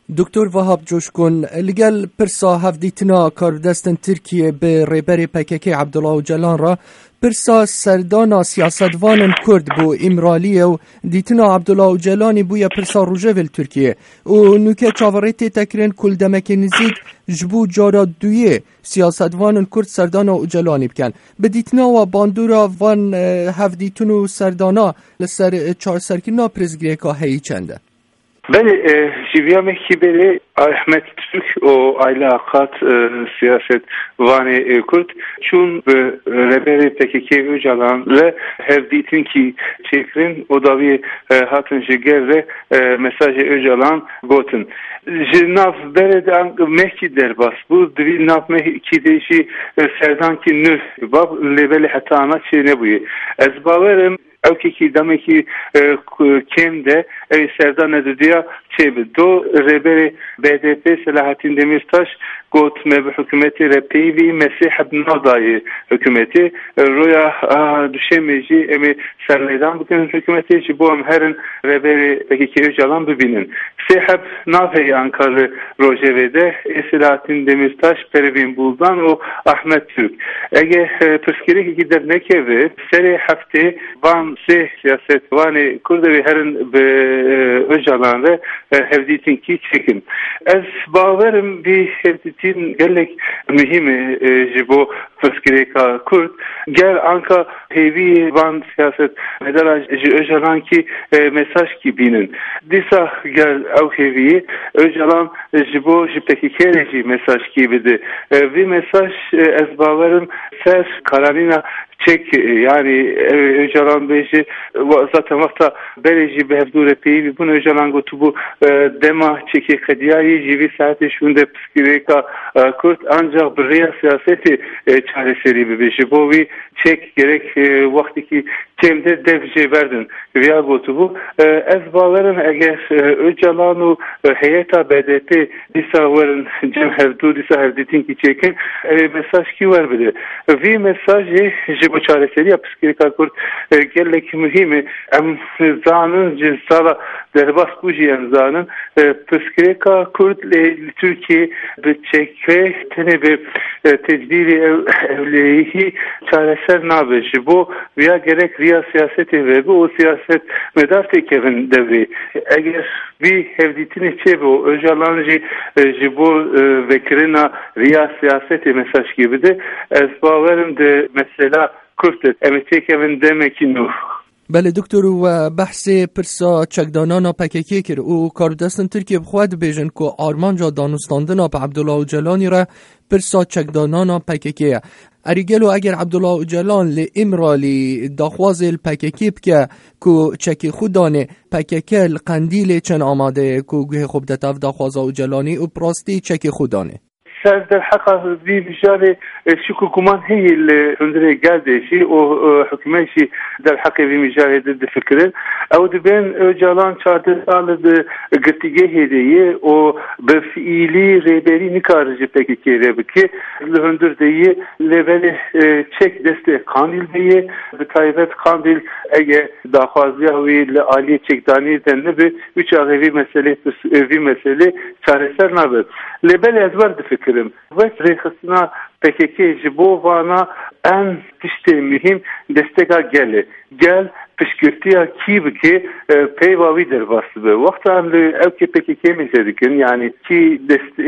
دکتر وهاب جوشکون لگل پرسا هفدیتنا کاردستن ترکیه به ریبری پککی عبدالله اوجلان را پرسا سردانا سیاستوان کرد بو امرالی و دیتنا عبدالله اوجلانی بویا پرسا روژول ترکیه و نوکه چاوریتی تکرین کل دمک نزید جبو جارا دویه سیاستوان کرد سردانا اوجلانی بکن به دیتنا و باندورا وان هفدیتنو سردانا لسر چار سرکینا پرزگریه که هایی چنده. بله جیویا مکیبری احمد ترک و علاقات siyaset vani Kürt çun reberi PKK Öcalan le hevditin ki çekrin o da bir hatın jigerre mesajı Öcalan gotun. Jinav bereden mehki derbas bu dvi nav mehki deşi serdan ki nüf bab lebeli hatana çene bu. Ezbaverim Evkeki demeki kimde serdan ediyor çebi do reberi BDP Selahattin Demirtaş got me hükümeti repevi Mesih ibn Adayı hükümeti roya düşemeci emi serleydan bugün hükümeti bu herin reberi peki Öcalan bibinin sehab nafey Ankara Rojavede Selahattin Demirtaş perevin buldan o Ahmet Türk ege püskeri gider nekevi seri hafte van siyaset vani kurdevi herin Öcalan ve hevditin ki çekin ez baverim bir hevditin gelek mühimi jibo fıskireka Kürt gel anka hevi van siyaset medara Öcalan ki mesaj ki binin disa gel ev hevi Öcalan jibo jipekikeri mesaj ki bidi bir mesaj ez baverim ses kararına çek yani Öcalan beji zaten vakta bereci behvdure peyi bunu Öcalan gotu bu dema çeki kadiyayı jivi saati şunde psikireka Kürt ancak bir siyaseti çareseri beji bu bir çek gerek vaktiki kimde devci verdin veya gotu bu ezbaların eğer Öcalan'u heyeta BDP disavarın cem hevdu disa hevditin ki çekin mesaj ki var bile bir mesajı bu çareseri ya psikireka Kürt gelek mühimi em zanın cinsala derbas kujiyen zanın psikireka Kürt Türkiye bir çekve tene bir tedbiri evliyi çareser nabeşi bu veya gerek riya siyaseti ve bu o siyaset medar tekevin devri eğer bir hevditini çebu Öcalan'cı bu vekirina riya siyaseti mesaj gibi de ezbaverim de mesela Kürt emetekevin demek ki nu بله دکتر و بحث پرسا چکدانانا پککی کرد و کاردستن ترکیه بخواد بیجن که آرمان جا دانستاندنا به عبدالله اوجلانی را پرسا چکدانانا پککیه اریگلو اگر عبدالله اوجلان لی امرالی داخواز الپککی بکه که چکی خودانه پککی القندیل چن آماده که گوه خوب دتاف داخواز اوجلانی و پراستی چکی خودانه در حقا bir bijare şu kuman heyil öndere geldi şey o hükümeti der hakkı bir mücadele de fikrin o da ben Öcalan çarşı sağladı gittiği hediye o bir fiili rehberi nikarıcı peki kere ki öndürdeyi leveli çek destek kandil diye bir taybet kandil ege daha fazla ve ali çekdani denli bir üç ağevi mesele çareser naber lebel ezber de fikrin ve rehasına PKK bu vana en işte mühim desteka gel pişkirtiya ki peyvavidir vasıbı. Vaktan evki PKK mezedikin yani ki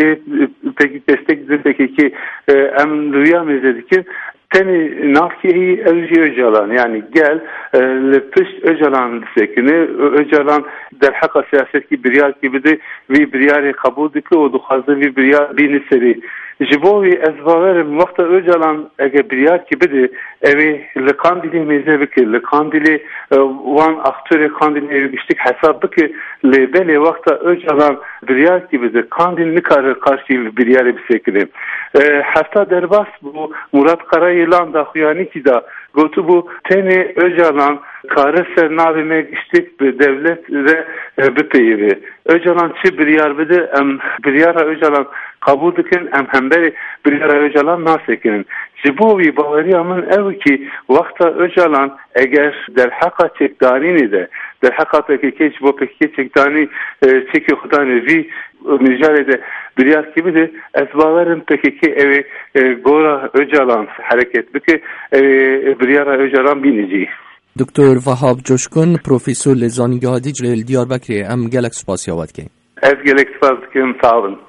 destek PKK em rüya mezedikin teni nafkiyi Öcalan yani gel pişt Öcalan sekini Öcalan der haka siyaset ki biryar gibi de ve biryari kabul dikli o duhazı ve biryar biniseri jibovi ezvaverim vakta Öcalan eğer biryar gibi de evi lekandili mezebiki lekandili van aktörü kandili evgiştik hesabı ki lebeli vakta Öcalan biryar gibi de kandilini karşı biryari bir sekini hatta derbas bu Murat Karayılan da huyani ki da gotu bu teni Öcalan karı sernavê me giştik bi devlet ve bipeyivê. Öcalan çi biryar bide em biryara Öcalan kabul dikin em hemberî biryara Öcalan nasekinin. Ji bo wî baweriya min ew ki wexta Öcalan eger derheqa çekdarînê de derheqa PKK ji bo PKK çekdanî çekê xudanê vî mijarê de biryar kibide ez bawerim PKK evê gora Öcalan hereket bike biryara Öcalan bînijî. دکتر وهاب جوشکن پروفیسور لزانگاهی جلیل دیاربکری ام گلک سپاسیاباد که Ez gelek spas dikim sağ olun.